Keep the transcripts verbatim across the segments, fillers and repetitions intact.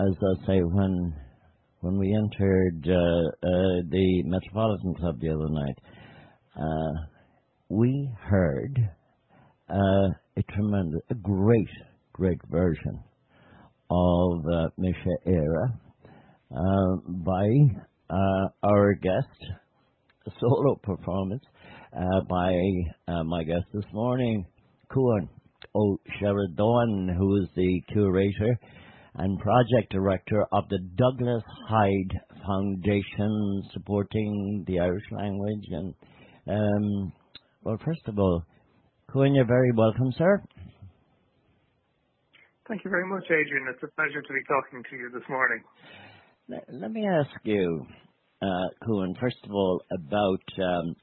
as I say, when when we entered uh, uh, the Metropolitan Club the other night, uh, we heard uh, a tremendous, a great, great version of uh, Misha Era uh, by uh, our guest, a solo performance uh, by uh, my guest this morning, Cuan O'Sheridan, who is the curator and project director of the Douglas Hyde Foundation supporting the Irish language. And um, well, first of all, Cuan, you're very welcome, sir. Thank you very much, Adrian. It's a pleasure to be talking to you this morning. Let, let me ask you, uh, Cuan, first of all, about um,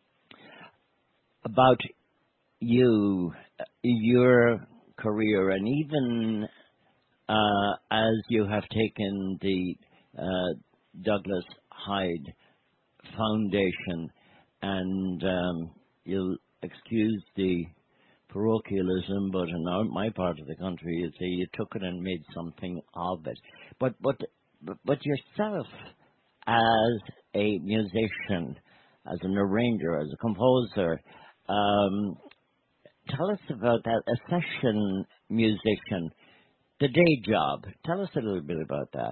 about you, your career, and even uh, as you have taken the uh, Douglas Hyde Foundation, and um, you'll excuse the parochialism, but in our, my part of the country, you see, you took it and made something of it. But but but yourself, as a musician, as an arranger, as a composer, um, tell us about that. A session musician, the day job. Tell us a little bit about that.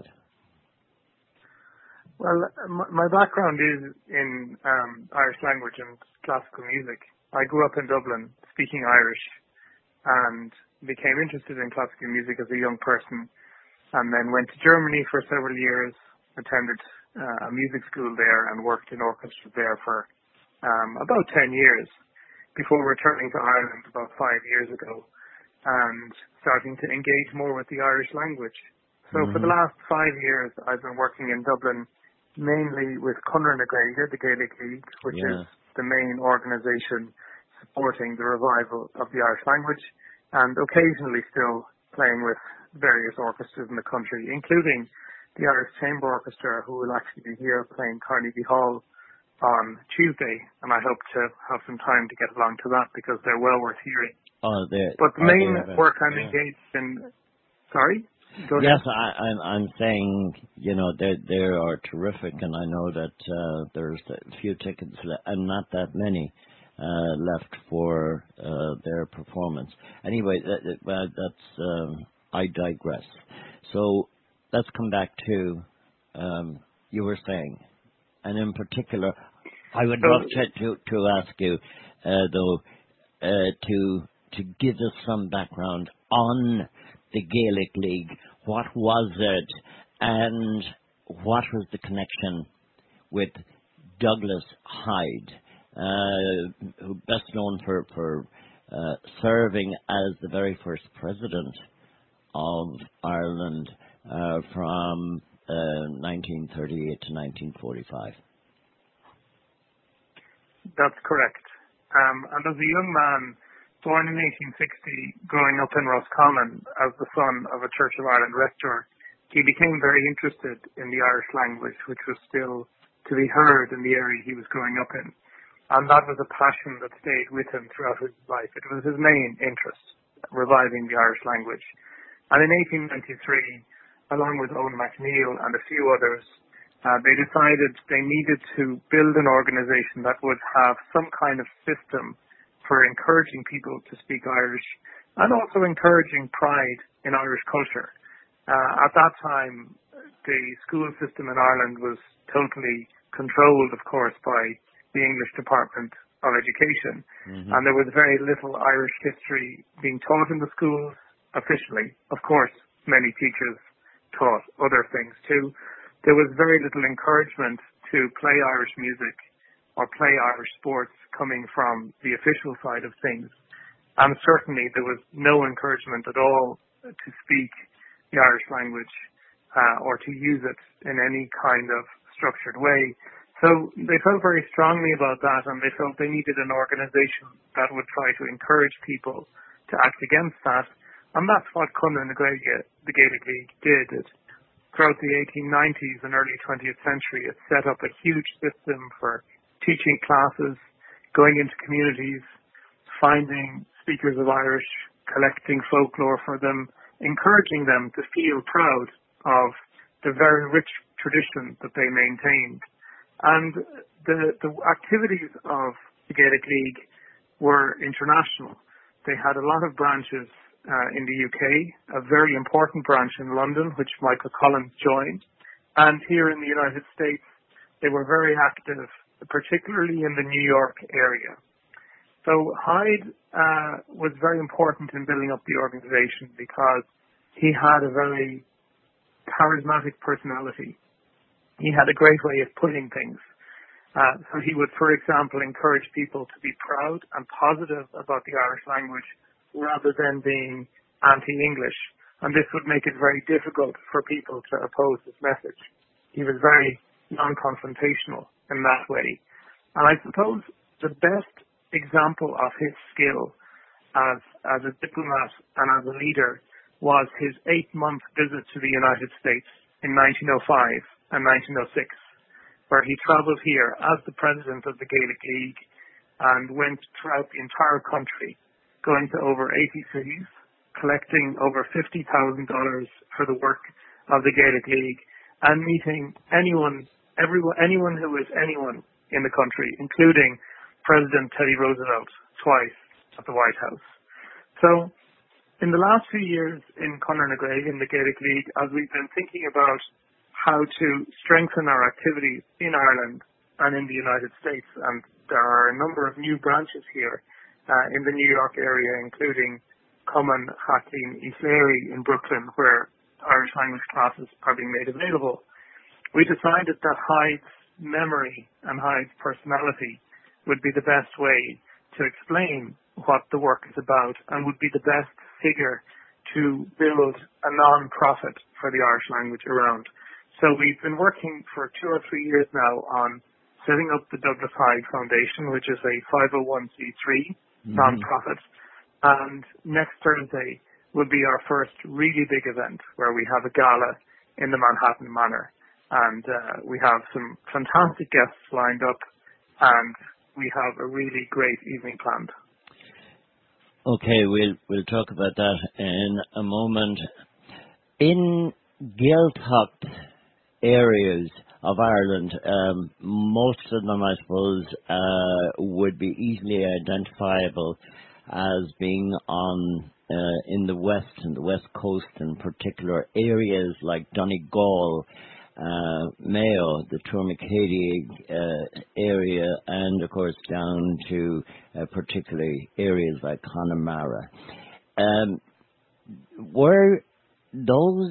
Well, my, my background is in um, Irish language and classical music. I grew up in Dublin speaking Irish and became interested in classical music as a young person, and then went to Germany for several years, attended uh, a music school there and worked in orchestras there for um, about ten years before returning to Ireland about five years ago and starting to engage more with the Irish language. So mm-hmm. for the last five years, I've been working in Dublin mainly with Conradh na Gaeilge, the Gaelic League, which yeah. is the main organisation supporting the revival of the Irish language, and occasionally still playing with various orchestras in the country, including the Irish Chamber Orchestra, who will actually be here playing Carnegie Hall on Tuesday, and I hope to have some time to get along to that because they're well worth hearing. Oh, but the main work I'm yeah. engaged in... Sorry? Go yes, ahead. I, I'm, I'm saying, you know, they they are terrific, and I know that uh, there's a few tickets le- and not that many uh, left for uh, their performance. Anyway, that, that, that's um, I digress. So let's come back to um, you were saying, and in particular, I would so, love to, to to ask you uh, though uh, to to give us some background on the Gaelic League. What was it, and what was the connection with Douglas Hyde, uh, who best known for, for uh, serving as the very first president of Ireland uh, from uh, nineteen thirty-eight to nineteen forty-five? That's correct. Um, and as a young man, born in eighteen sixty, growing up in Roscommon as the son of a Church of Ireland rector, he became very interested in the Irish language, which was still to be heard in the area he was growing up in. And that was a passion that stayed with him throughout his life. It was his main interest, reviving the Irish language. And in eighteen ninety-three, along with Owen MacNeill and a few others, uh, they decided they needed to build an organization that would have some kind of system for encouraging people to speak Irish and also encouraging pride in Irish culture. Uh, at that time, the school system in Ireland was totally controlled, of course, by the English Department of Education. Mm-hmm. And there was very little Irish history being taught in the schools officially. Of course, many teachers taught other things too. There was very little encouragement to play Irish music or play Irish sports coming from the official side of things. And certainly there was no encouragement at all to speak the Irish language uh, or to use it in any kind of structured way. So they felt very strongly about that, and they felt they needed an organization that would try to encourage people to act against that. And that's what Conradh na Gaeilge, the Gaelic League, did. It, throughout the eighteen nineties and early twentieth century, it set up a huge system for teaching classes, going into communities, finding speakers of Irish, collecting folklore for them, encouraging them to feel proud of the very rich tradition that they maintained. And the, the activities of the Gaelic League were international. They had a lot of branches uh, in the U K, a very important branch in London, which Michael Collins joined. And here in the United States, they were very active, particularly in the New York area. So Hyde uh, was very important in building up the organization because he had a very charismatic personality. He had a great way of putting things. Uh, so he would, for example, encourage people to be proud and positive about the Irish language rather than being anti-English. And this would make it very difficult for people to oppose his message. He was very non-confrontational in that way. And I suppose the best example of his skill as, as a diplomat and as a leader was his eight-month visit to the United States in nineteen oh five and nineteen oh six, where he traveled here as the president of the Gaelic League and went throughout the entire country, going to over eighty cities, collecting over fifty thousand dollars for the work of the Gaelic League, and meeting anyone, everyone, anyone who is anyone in the country, including President Teddy Roosevelt twice at the White House. So in the last few years in Conor na Gaeilge, in the Gaelic League, as we've been thinking about how to strengthen our activities in Ireland and in the United States, and there are a number of new branches here uh, in the New York area, including Cumann, Hackleen, East Leary in Brooklyn, where Irish language classes are being made available. We decided that Hyde's memory and Hyde's personality would be the best way to explain what the work is about and would be the best figure to build a non-profit for the Irish language around. So we've been working for two or three years now on setting up the Douglas Hyde Foundation, which is a five oh one c three mm-hmm. non-profit. And next Thursday will be our first really big event where we have a gala in the Manhattan Manor. And uh, we have some fantastic guests lined up, and we have a really great evening planned. Okay, we'll we'll talk about that in a moment. In Gaeltacht areas of Ireland, um, most of them, I suppose, uh, would be easily identifiable as being on uh, in the west and the west coast, in particular areas like Donegal, uh, Mayo, the Tourmakeady uh, area, and of course down to uh, particularly areas like Connemara. Um, were those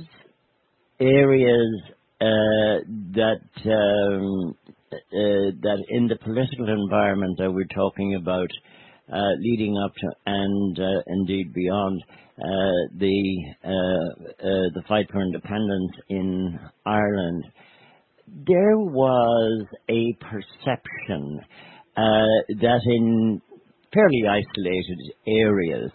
areas uh, that um, uh, that in the political environment that we're talking about, uh, leading up to and uh, indeed beyond uh, the uh, uh, the fight for independence in Ireland, there was a perception uh, that in fairly isolated areas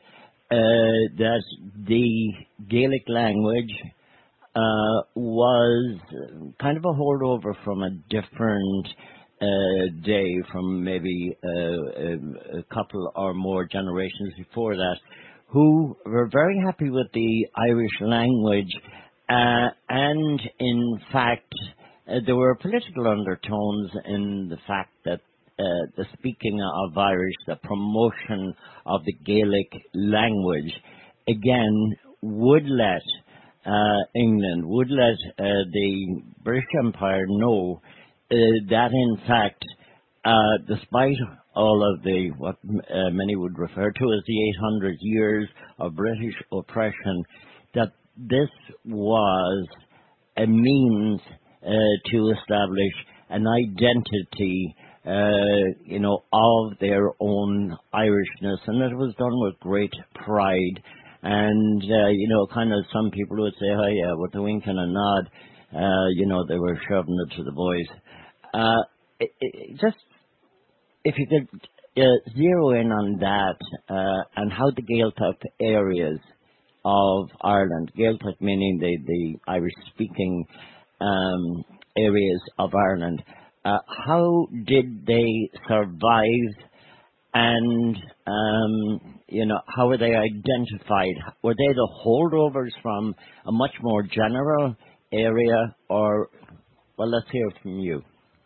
uh, that the Gaelic language uh, was kind of a holdover from a different uh, day, from maybe uh, a, a couple or more generations before that, who were very happy with the Irish language, uh, and in fact uh, there were political undertones in the fact that uh, the speaking of Irish, the promotion of the Gaelic language, again would let uh, England, would let uh, the British Empire know uh, that in fact, uh, despite all of the, what uh, many would refer to as the eight hundred years of British oppression, that this was a means uh, to establish an identity, uh, you know, of their own Irishness, and it was done with great pride. And, uh, you know, kind of some people would say, oh yeah, with a wink and a nod, uh, you know, they were shoving it to the boys. Uh, it, it, just, if you could uh, zero in on that, uh, and how the Gaeltacht areas of Ireland, Gaeltacht meaning the, the Irish-speaking um, areas of Ireland, uh, how did they survive and um, you know, how were they identified? Were they the holdovers from a much more general area, or well, let's hear from you.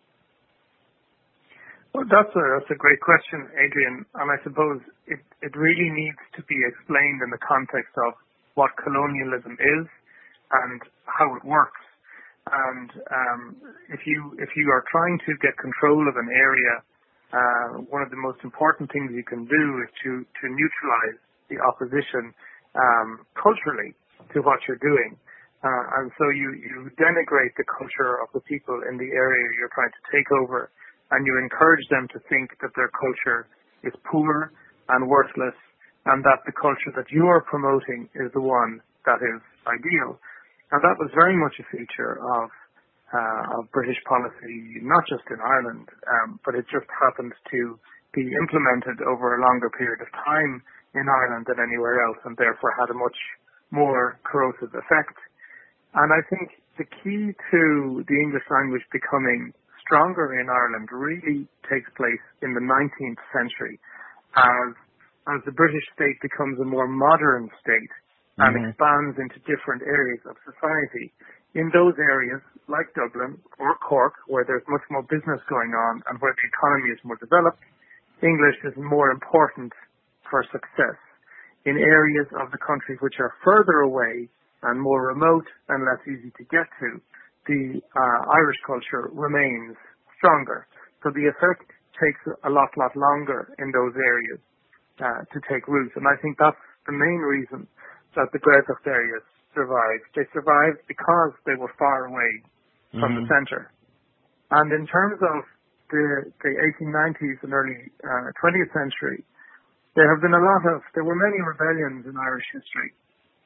Well, that's a that's a great question, Adrian, and I suppose it it really needs to be explained in the context of what colonialism is and how it works. And um, if you if you are trying to get control of an area, uh, one of the most important things you can do is to to neutralize the opposition um, culturally to what you're doing. Uh, and so you you denigrate the culture of the people in the area you're trying to take over, and you encourage them to think that their culture is poor and worthless, and that the culture that you are promoting is the one that is ideal. And that was very much a feature of uh, of British policy, not just in Ireland, um, but it just happened to be implemented over a longer period of time in Ireland than anywhere else, and therefore had a much more corrosive effect. And I think the key to the English language becoming stronger in Ireland really takes place in the nineteenth century, as as the British state becomes a more modern state and mm-hmm. expands into different areas of society. In those areas, like Dublin or Cork, where there's much more business going on and where the economy is more developed, English is more important for success. In areas of the country which are further away and more remote and less easy to get to, the uh, Irish culture remains stronger. So the effect takes a lot, lot longer in those areas uh, to take root. And I think that's the main reason that the Gaeltacht areas survived. They survived because they were far away mm-hmm. from the centre. And in terms of the, the eighteen nineties and early uh, twentieth century, there have been a lot of, there were many rebellions in Irish history.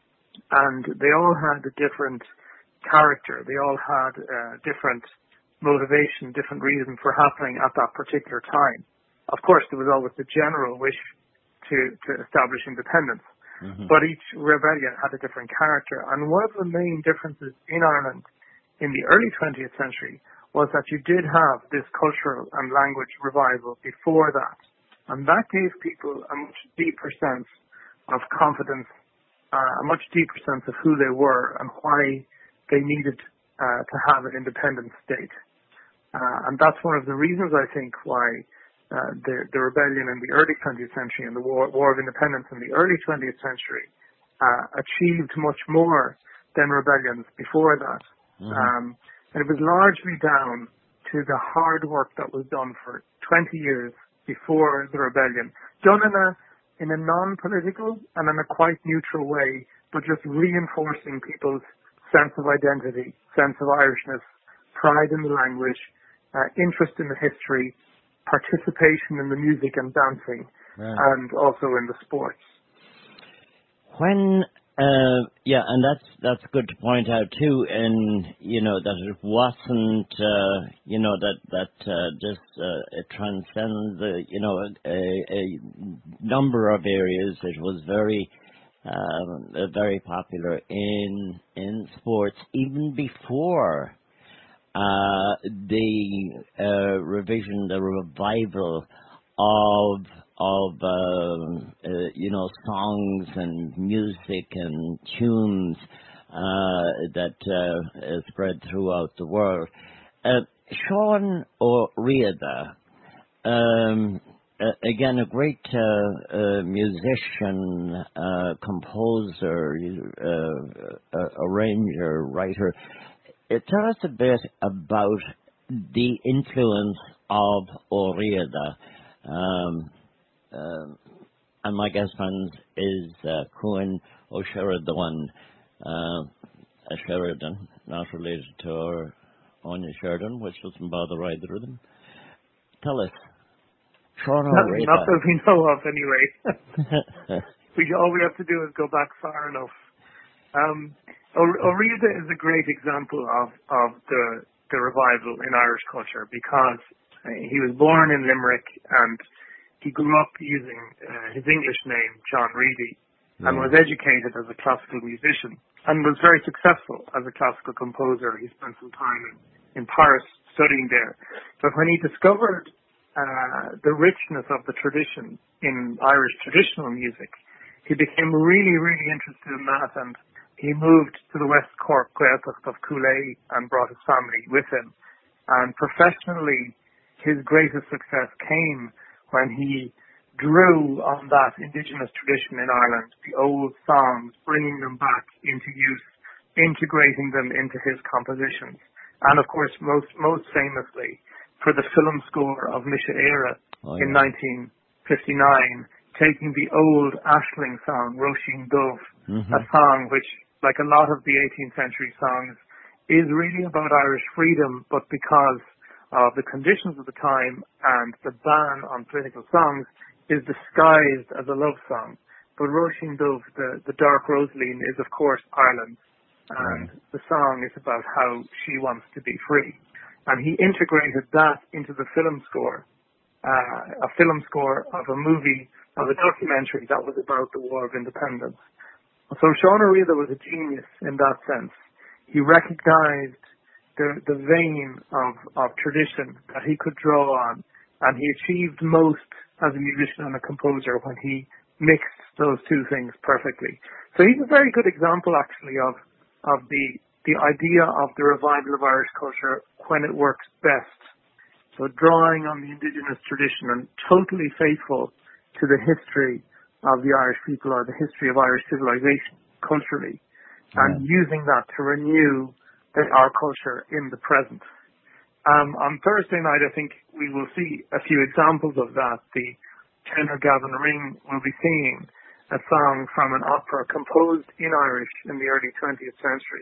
And they all had a different character. They all had uh, different motivation, different reason for happening at that particular time. Of course, there was always the general wish to, to establish independence. Mm-hmm. But each rebellion had a different character. And one of the main differences in Ireland in the early twentieth century was that you did have this cultural and language revival before that. And that gave people a much deeper sense of confidence, uh, a much deeper sense of who they were and why they needed uh, to have an independent state. Uh, and that's one of the reasons, I think, why uh, the, the rebellion in the early twentieth century and the war, war of independence in the early twentieth century uh, achieved much more than rebellions before that. Mm-hmm. Um, and it was largely down to the hard work that was done for twenty years before the rebellion, done in a in a non-political and in a quite neutral way, but just reinforcing people's sense of identity, sense of Irishness, pride in the language, uh, interest in the history, participation in the music and dancing, right. and also in the sports. When, uh, yeah, and that's that's good to point out too, and you know that it wasn't, uh, you know that that uh, just uh, it transcends, the, you know, a, a number of areas. It was very. Um, uh, very popular in in sports even before uh, the uh, revision, the revival of of um, uh, you know songs and music and tunes uh, that uh, spread throughout the world. Uh, Sean O'Riordan. Um, Uh, again, a great uh, uh, musician, uh, composer, uh, uh, arranger, writer. Uh, tell us a bit about the influence of O'Riordan. Um, uh, and my guest friend is uh, Cuan O'Sheridan, uh, a Sheridan, not related to our Anya Sheridan, which doesn't bother either of them. Tell us. Not, not that we know of, anyway. we all we have to do is go back far enough. Um, O'Riordan is a great example of of the the revival in Irish culture because he was born in Limerick and he grew up using uh, his English name John Reedy yeah. and was educated as a classical musician and was very successful as a classical composer. He spent some time in, in Paris studying there, but when he discovered uh, the richness of the tradition in Irish traditional music. He became really, really interested in that, and he moved to the West Cork Gaeltacht of Cooley and brought his family with him. And professionally, his greatest success came when he drew on that indigenous tradition in Ireland, the old songs, bringing them back into use, integrating them into his compositions. And of course, most most famously, for the film score of Misha Éire oh, in yeah. nineteen fifty-nine, taking the old Ashling song, Roisin Dubh, mm-hmm. a song which, like a lot of the eighteenth century songs, is really about Irish freedom, but because of the conditions of the time and the ban on political songs, is disguised as a love song. But Roisin Dubh, the, the Dark Rosaleen, is of course Ireland, and right. the song is about how she wants to be free. And he integrated that into the film score, uh, a film score of a movie, of a documentary that was about the War of Independence. So Sean O'Riordan was a genius in that sense. He recognized the, the vein of, of tradition that he could draw on, and he achieved most as a musician and a composer when he mixed those two things perfectly. So he's a very good example, actually, of of the the idea of the revival of Irish culture when it works best. So drawing on the indigenous tradition and totally faithful to the history of the Irish people or the history of Irish civilization culturally, and yeah. using that to renew the, our culture in the present. Um, on Thursday night, I think we will see a few examples of that. The tenor Gavin Ring will be singing a song from an opera composed in Irish in the early twentieth century.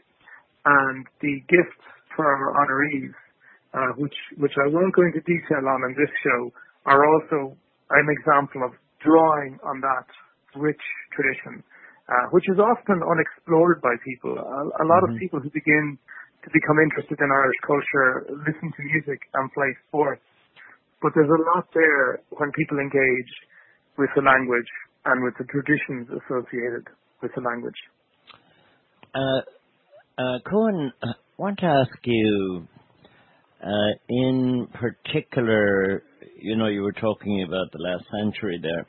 And the gifts for our honorees, uh, which, which I won't go into detail on in this show, are also an example of drawing on that rich tradition, uh, which is often unexplored by people. A, a lot mm-hmm. of people who begin to become interested in Irish culture listen to music and play sports. But there's a lot there when people engage with the language and with the traditions associated with the language. Uh, uh, Cohen, I want to ask you, uh, in particular, you know, you were talking about the last century there,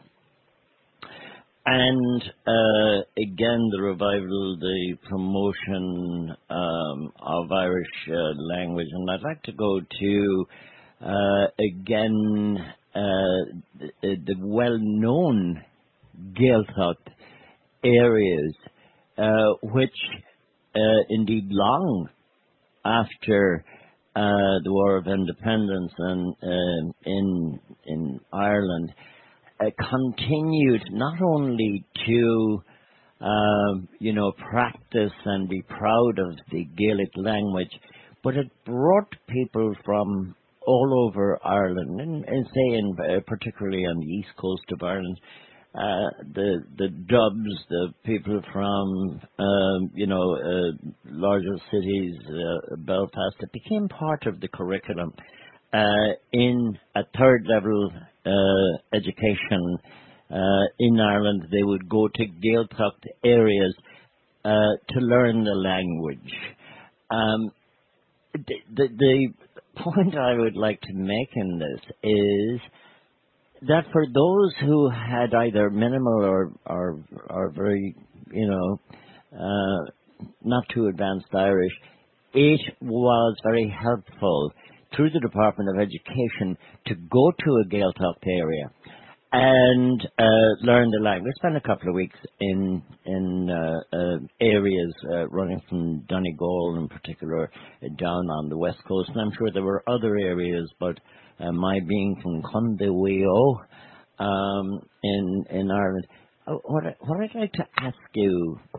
and uh, again, the revival, the promotion um, of Irish uh, language, and I'd like to go to, uh, again, uh, the, the well-known Gaeltacht areas, uh, which uh, indeed long after uh, the War of Independence and uh, in in Ireland uh, continued not only to um, you know practice and be proud of the Gaelic language, but it brought people from all over Ireland, and, and say in uh, particularly on the east coast of Ireland. Uh, the the Dubs, the people from um, you know uh, larger cities, uh, Belfast, it became part of the curriculum uh, in a third level uh, education uh, in Ireland. They would go to Gaeltacht areas uh, to learn the language. Um, the, the the point I would like to make in this is that for those who had either minimal or or, or very, you know, uh, not too advanced Irish, it was very helpful through the Department of Education to go to a Gaeltacht area and uh, learn the language. Spend a couple of weeks in in uh, uh, areas uh, running from Donegal in particular down on the west coast, and I'm sure there were other areas, but Uh, my being from Condaweo um, in in Ireland, uh, what I, what I'd like to ask you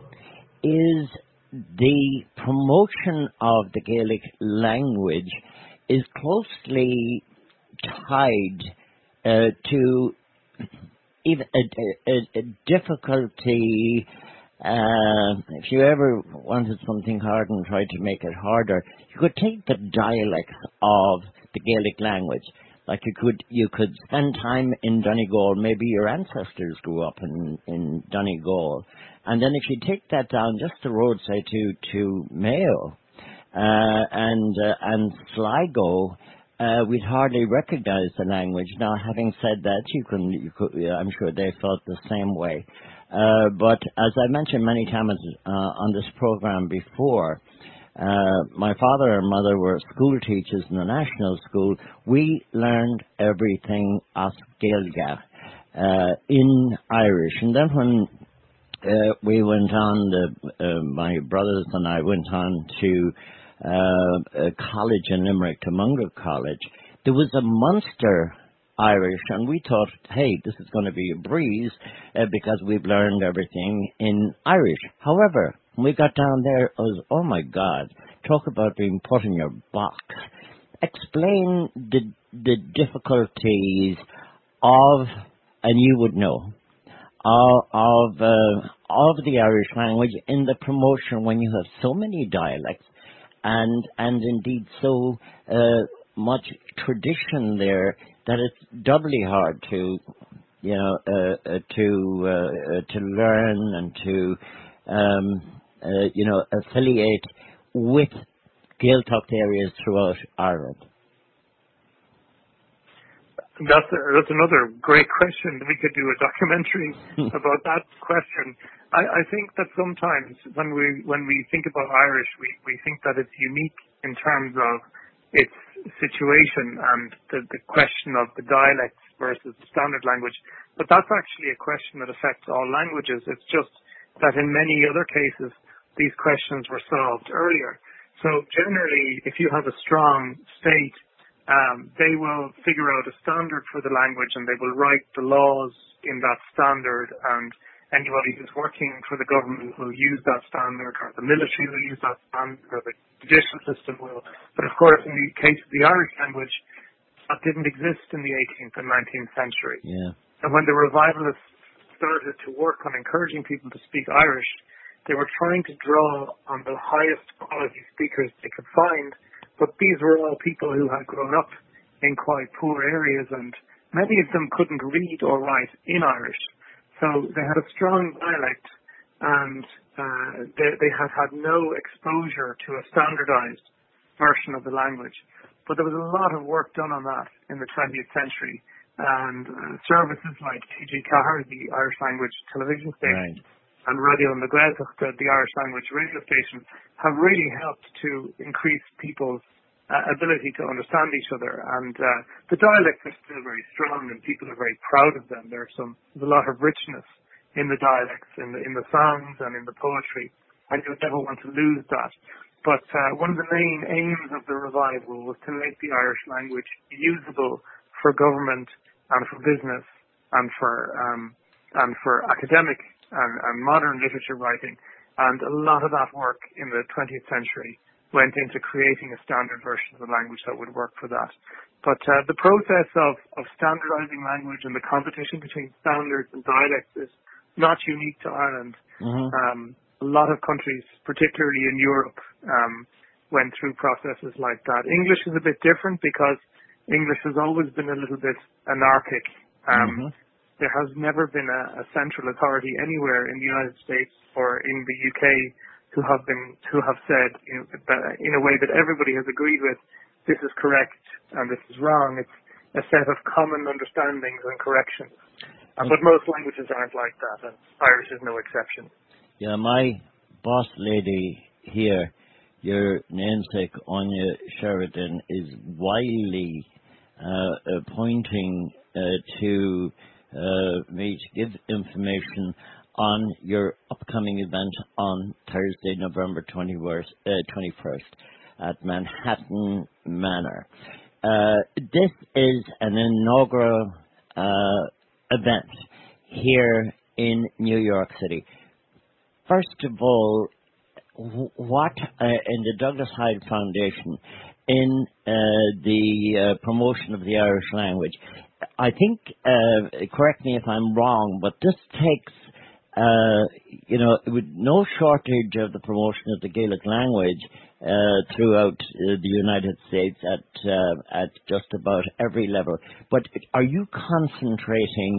is the promotion of the Gaelic language is closely tied uh, to even a, a, a difficulty. Uh, if you ever wanted something hard and tried to make it harder, you could take the dialects of the Gaelic language. Like you could, you could spend time in Donegal. Maybe your ancestors grew up in, in Donegal, and then if you take that down just the road, say to to Mayo uh, and uh, and Sligo, uh, we'd hardly recognize the language. Now, having said that, you can, you could, I'm sure they felt the same way. Uh, but as I mentioned many times uh, on this program before, uh, my father and mother were school teachers in the national school. We learned everything as Gaeilge uh, in Irish. And then when uh, we went on, the, uh, my brothers and I went on to uh, a college in Limerick, to Mungo College, there was a Munster Irish, and we thought, hey, this is going to be a breeze uh, because we've learned everything in Irish. However, when we got down there, it was, oh my God, talk about being put in your box. Explain the the difficulties of, and you would know, of of, uh, of the Irish language in the promotion when you have so many dialects and and indeed so uh, much tradition there that it's doubly hard to, you know, uh, uh, to uh, uh, to learn and to, um, uh, you know, affiliate with Gaeltacht areas throughout Ireland. That's a, that's another great question. We could do a documentary about that question. I, I think that sometimes when we when we think about Irish, we, we think that it's unique in terms of its situation and the, the question of the dialects versus the standard language. But that's actually a question that affects all languages. It's just that in many other cases, these questions were solved earlier. So generally, if you have a strong state, Um, they will figure out a standard for the language and they will write the laws in that standard, and anybody who's working for the government will use that standard, or the military will use that standard, or the judicial system will. But of course, in the case of the Irish language, that didn't exist in the eighteenth and nineteenth century. Yeah. And when the revivalists started to work on encouraging people to speak Irish, they were trying to draw on the highest quality speakers they could find. But these were all people who had grown up in quite poor areas, and many of them couldn't read or write in Irish. So they had a strong dialect, and uh, they, they had had no exposure to a standardized version of the language. But there was a lot of work done on that in the twentieth century, and uh, services like T G Cahir, the Irish language television station, right, and Radio na Gaeltacht, the Irish language radio station, have really helped to increase people's uh, ability to understand each other. And uh, the dialects are still very strong, and people are very proud of them. There's some there's a lot of richness in the dialects, in the in the songs and in the poetry, and you would never want to lose that. But uh, one of the main aims of the revival was to make the Irish language usable for government and for business and for um, and for academic and, and modern literature writing. And a lot of that work in the twentieth century went into creating a standard version of the language that would work for that. But uh, the process of, of standardizing language and the competition between standards and dialects is not unique to Ireland. Mm-hmm. Um, a lot of countries, particularly in Europe, um, went through processes like that. English is a bit different because English has always been a little bit anarchic. Um, mm-hmm. There has never been a, a central authority anywhere in the United States or in the U K who have been who have said, you know, that in a way that everybody has agreed with, this is correct and this is wrong. It's a set of common understandings and corrections. Uh, but most languages aren't like that, and Irish is no exception. Yeah, my boss lady here, your namesake Anya Sheridan, is wildly uh, uh, pointing uh, to Uh, me to give information on your upcoming event on Thursday, November twenty-first, uh, twenty-first at Manhattan Manor. Uh, this is an inaugural uh, event here in New York City. First of all, what uh, in the Douglas Hyde Foundation, in uh, the uh, promotion of the Irish language, I think, uh, correct me if I'm wrong, but this takes, uh, you know, with no shortage of the promotion of the Gaelic language uh, throughout uh, the United States at uh, at just about every level. But are you concentrating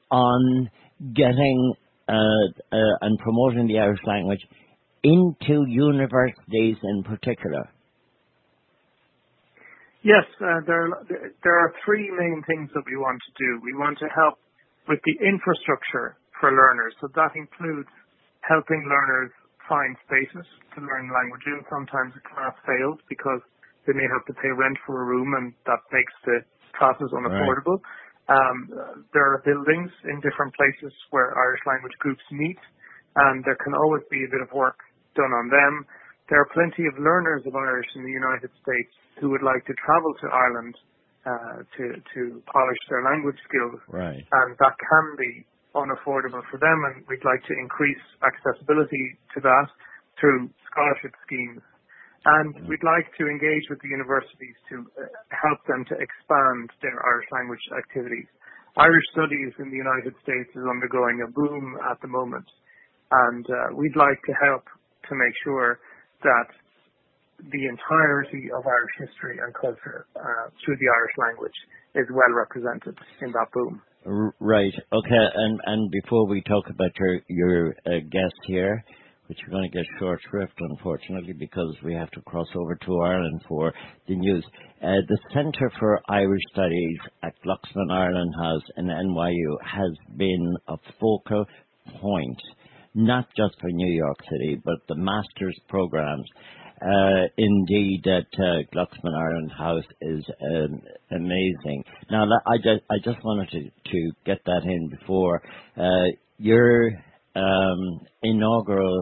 on getting uh, uh, and promoting the Irish language into universities in particular? Yes, uh, there, there are three main things that we want to do. We want to help with the infrastructure for learners. So that includes helping learners find spaces to learn language in. Sometimes a class fails because they may have to pay rent for a room, and that makes the classes unaffordable. Right. Um, there are buildings in different places where Irish language groups meet, and there can always be a bit of work done on them. There are plenty of learners of Irish in the United States who would like to travel to Ireland uh, to to polish their language skills, Right. and that can be unaffordable for them, and we'd like to increase accessibility to that through scholarship schemes. And we'd like to engage with the universities to uh, help them to expand their Irish language activities. Irish studies in the United States is undergoing a boom at the moment, and uh, we'd like to help to make sure that the entirety of Irish history and culture uh, through the Irish language is well represented in that boom. R- Right. Okay. And and before we talk about your your uh, guest here, which we're going to get short shrift, unfortunately, because we have to cross over to Ireland for the news. Uh, the Centre for Irish Studies at Glucksman Ireland House in N Y U has been a focal point, not just for New York City, but the master's programs. Uh, indeed, that uh, Glucksman Ireland House is um, amazing. Now, I just, I just wanted to, to get that in before uh, your um, inaugural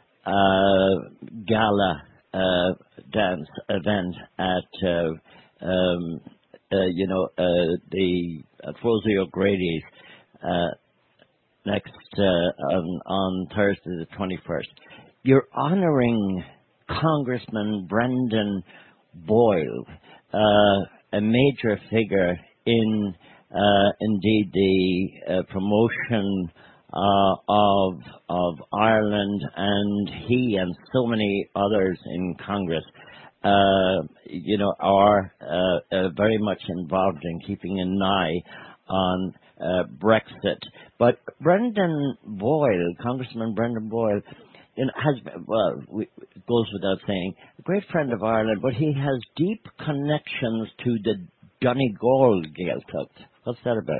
uh, gala uh, dance event at uh, um, uh, you know uh, the at Rosie O'Grady's uh, next uh, on, on Thursday the twenty-first. You're honouring Congressman Brendan Boyle, uh, a major figure in, uh, indeed, the uh, promotion uh, of of Ireland, and he and so many others in Congress, uh, you know, are uh, uh, very much involved in keeping an eye on uh, Brexit. But Brendan Boyle, Congressman Brendan Boyle, you know, has, well, we, it goes without saying, a great friend of Ireland, but he has deep connections to the Donegal Gaeltacht. What's that about?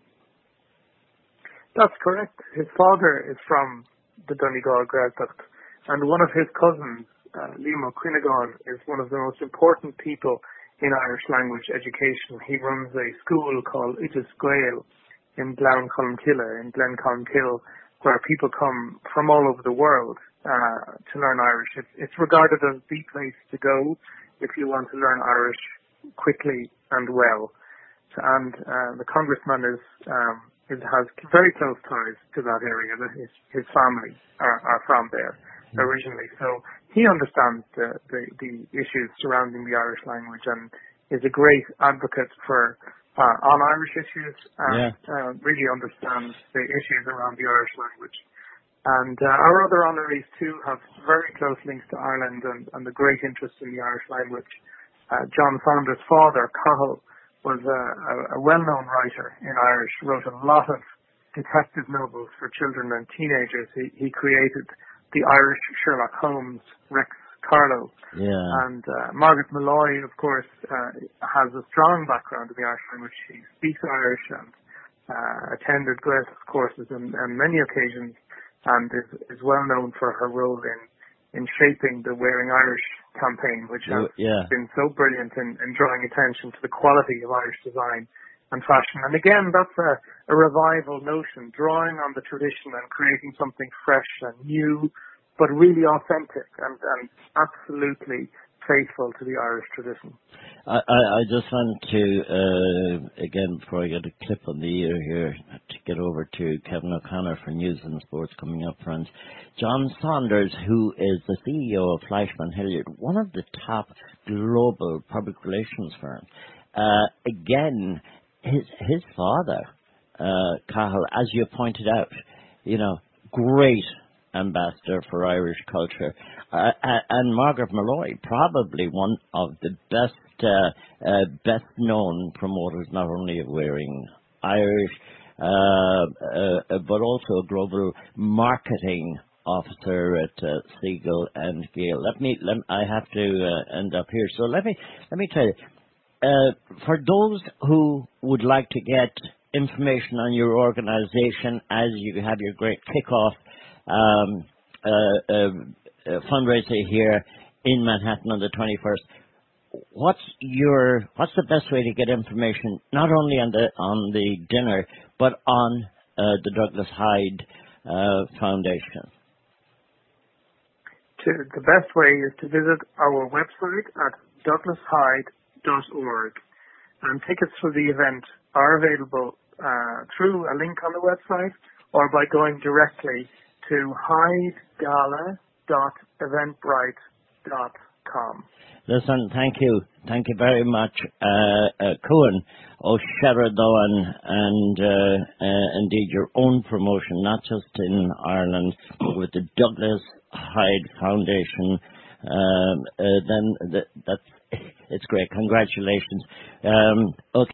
That's correct. His father is from the Donegal Gaeltacht, and one of his cousins, uh, Liam O'Quinnagon, is one of the most important people in Irish language education. He runs a school called Itis Gael in Glen Colmcille, in Glen Colmcille, where people come from all over the world uh, to learn Irish. It's, it's regarded as the place to go if you want to learn Irish quickly and well. And uh, the congressman is, um, is has very close ties to that area. His, his family are, are from there originally, so he understands the, the, the issues surrounding the Irish language and is a great advocate for Uh, on Irish issues, and Yeah. uh, really understands the issues around the Irish language. And uh, our other honorees too have very close links to Ireland and, and the great interest in the Irish language. Uh, John Saunders' father, Cahill, was a, a, a well-known writer in Irish, wrote a lot of detective novels for children and teenagers. He, he created the Irish Sherlock Holmes, Rex Carlo. Yeah. And uh, Margaret Malloy, of course, uh, has a strong background in the Irish language. She speaks Irish and uh, attended Gaelic courses on, on many occasions, and is, is well known for her role in, in shaping the Wearing Irish campaign, which has Yeah. been so brilliant in, in drawing attention to the quality of Irish design and fashion. And again, that's a, a revival notion, drawing on the tradition and creating something fresh and new, but really authentic and, and absolutely faithful to the Irish tradition. I, I, I just want to, uh, again, before I get a clip on the ear here, to get over to Kevin O'Connor for News and Sports coming up, friends. John Saunders, who is the C E O of Fleischmann Hilliard, one of the top global public relations firms. Uh, again, his, his father, uh, Cahill, as you pointed out, you know, great ambassador for Irish culture, uh, and Margaret Malloy, probably one of the best, uh, uh, best known promoters, not only of Wearing Irish, uh, uh, but also a global marketing officer at uh, Siegel and Gale. Let me, let I have to uh, end up here. So let me, let me tell you, uh, for those who would like to get information on your organization as you have your great kickoff um, uh, uh, uh, fundraiser here in Manhattan on the twenty-first, what's your what's the best way to get information not only on the on the dinner but on uh, the Douglas Hyde uh, Foundation? To, the best way is to visit our website at douglas hyde dot org, and tickets for the event are available uh, through a link on the website or by going directly to hyde gala dot eventbrite dot com. Listen, thank you. Thank you very much, uh, uh, Cohen O'Sheridan, and uh, uh, indeed your own promotion, not just in Ireland, but with the Douglas Hyde Foundation. Um, uh, then th- that's, it's great. Congratulations. Um, okay.